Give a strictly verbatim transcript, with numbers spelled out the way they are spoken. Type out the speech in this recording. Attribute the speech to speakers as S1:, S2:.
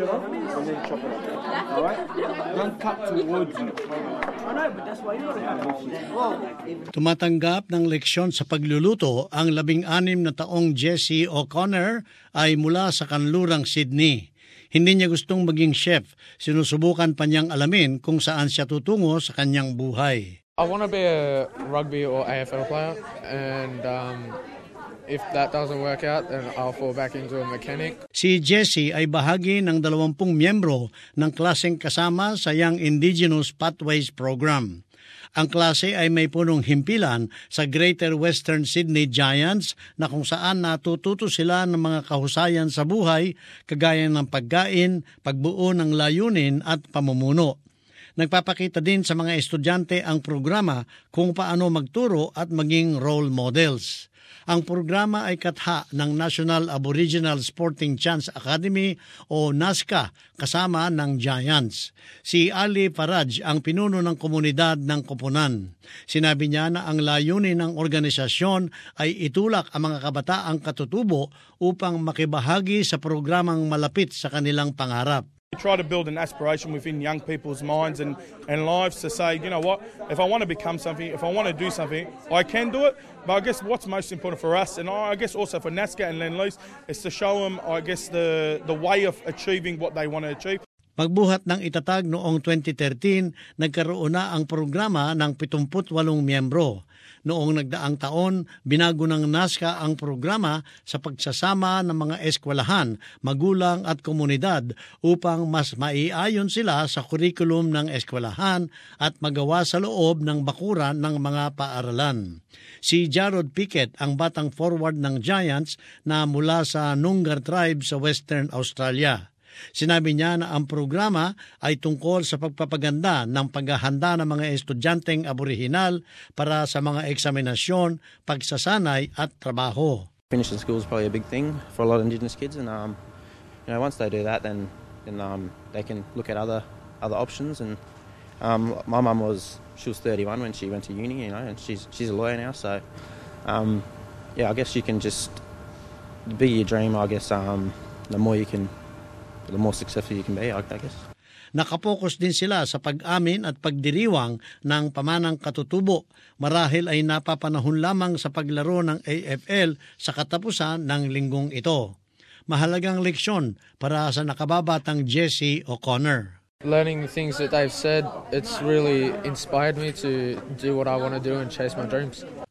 S1: section off and then chop it up. All right? Don't cut towards you.
S2: Tumatanggap ng leksyon sa pagluluto ang labing-anim na taong Jessie O'Connor ay mula sa kanlurang Sydney. Hindi niya gustong maging chef. Sinusubukan pa niyang alamin kung saan siya tutungo sa kanyang buhay.
S3: I want to be a rugby or A F L player, and um, if that doesn't work out, then I'll fall back into a mechanic.
S2: Si Jessie ay bahagi ng dalawampung miyembro ng klaseng kasama sa Young Indigenous Pathways Program. Ang klase ay may punong himpilan sa Greater Western Sydney Giants na kung saan natututo sila ng mga kahusayan sa buhay kagaya ng pagkain, pagbuo ng layunin at pamumuno. Nagpapakita din sa mga estudyante ang programa kung paano magturo at maging role models. Ang programa ay katha ng National Aboriginal Sporting Chance Academy o NASCA kasama ng Giants. Si Ali Faraj ang pinuno ng komunidad ng Koponan. Sinabi niya na ang layunin ng organisasyon ay itulak ang mga kabataang katutubo upang makibahagi sa programang malapit sa kanilang pangarap.
S4: We try to build an aspiration within young people's minds and, and lives to say, you know what, if I want to become something, if I want to do something, I can do it. But I guess what's most important for us, and I guess also for NASCA and Lend-Lease, is to show them, I guess, the, the way of achieving what they want to achieve.
S2: Pagbuhat ng itatag noong twenty thirteen, nagkaroon na ang programa ng pitungputwalong miyembro. Noong nagdaang taon, binago ng NASCA ang programa sa pagsasama ng mga eskwelahan, magulang at komunidad upang mas maiayon sila sa kurikulum ng eskwelahan at magawa sa loob ng bakuran ng mga paaralan. Si Jarrod Pickett ang batang forward ng Giants na mula sa Noongar tribe sa Western Australia. Sinabi niya na ang programa ay tungkol sa pagpapaganda ng paghahanda ng mga estudyanteng aborihinal para sa mga eksaminasyon, pagsasanay at trabaho.
S5: Finishing school is probably a big thing for a lot of Indigenous kids, and um, you know, once they do that, then then um, they can look at other other options. And um, my mum was she was thirty-one when she went to uni, you know, and she's she's a lawyer now. So um, yeah, I guess you can just be your dream. I guess um, the more you can. The more successful you can be, I guess.
S2: Nakapokus din sila sa pag-amin at pagdiriwang ng pamanang katutubo. Marahil ay napapanahon lamang sa paglaro ng A F L sa katapusan ng linggong ito. Mahalagang leksyon para sa nakababatang Jessie O'Connor.
S3: Learning the things that they've said, it's really inspired me to do what I want to do and chase my dreams.